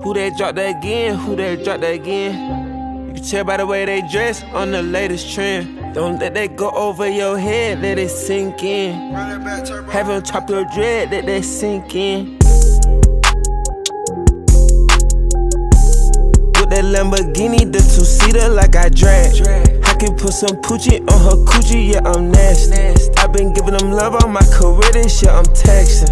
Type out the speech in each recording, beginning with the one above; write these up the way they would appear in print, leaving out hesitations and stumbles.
Who that drop that again? Who that drop that again? You can tell by the way they dress on the latest trend. Don't let that go over your head, let it sink in. Have them chop your dread, let that sink in. With that Lamborghini, the two-seater like I drag. I can put some Poochie on her coochie, yeah, I'm nasty. I been giving them love all my career, this shit I'm texting.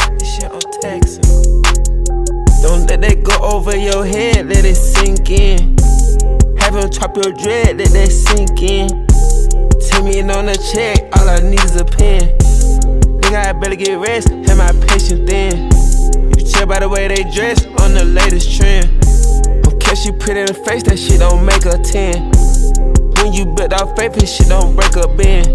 Don't let that go over your head, let it sink in. Have him chop your dread, let that sink in. 10 million on a check, all I need is a pen. Nigga, I better get rest, have my patience then. You can tell by the way they dress on the latest trend. Don't care she pretty in the face, that shit don't make her 10. When you built off faith, this shit don't break a bend.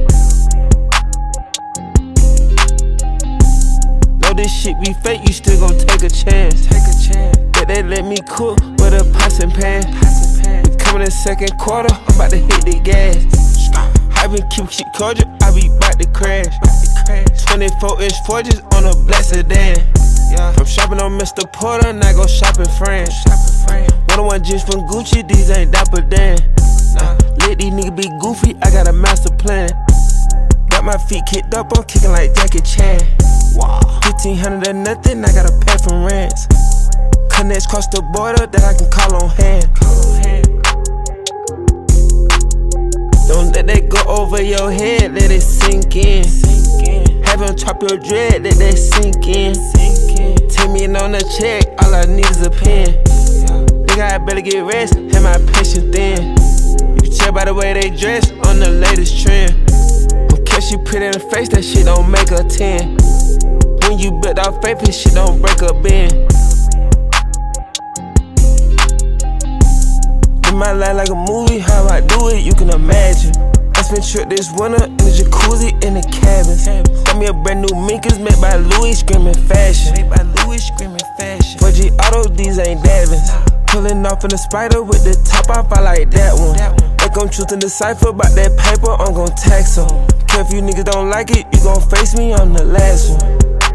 Know this shit be fake, you still gon' take a chance. Bet they let me cook with a pots and pan. We coming in second quarter, I'm about to hit the gas. I been keep shit cordial, I be bout to crash. 24-inch forges on a black sedan. From shopping on Mr. Porter, now go shop in France. 101 jeans from Gucci, these ain't Dapper Dan. Let these niggas be goofy, I got a master plan. Got my feet kicked up, I'm kicking like Jackie Chan. 1500 or nothing, I got a pack from Rance. Connects cross the border that I can call on hand. Don't let that go over your head, let it sink in. Have him chop your dread, let that sink in. 10 million on a check, all I need is a pen. Nigga, I better get rest, have my patience then. You can tell by the way they dress on the latest trend. Don't care she pretty in the face, that shit don't make her 10. When you built off faith, this shit don't break a bend. In my life like a movie, how I do it, you can imagine. I spent trip this winter in the jacuzzi in the cabins. Got me a brand new Minkers made by Louis, screaming fashion. 4G Auto, these ain't Davins. Pulling off in the Spider with the top off, I like that one. Like I'm choosing the cipher about that paper, I'm gon' tax em. Care if you niggas don't like it, you gon' face me on the last one.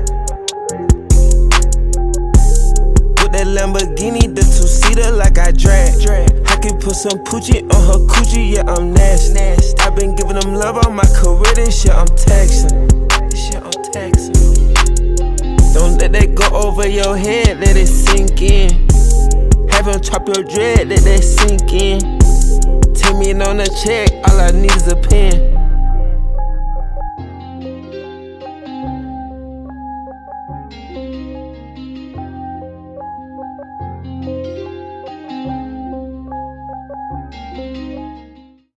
With that Lamborghini, the two-seater like I drag. I can put some Poochie on her coochie, yeah, I'm nasty. I been giving them love all my career, this shit I'm texting. Don't let that go over your head, let it sink in. Have him chop your dread, let that sink in. 10 million on a check, all I need is a pen.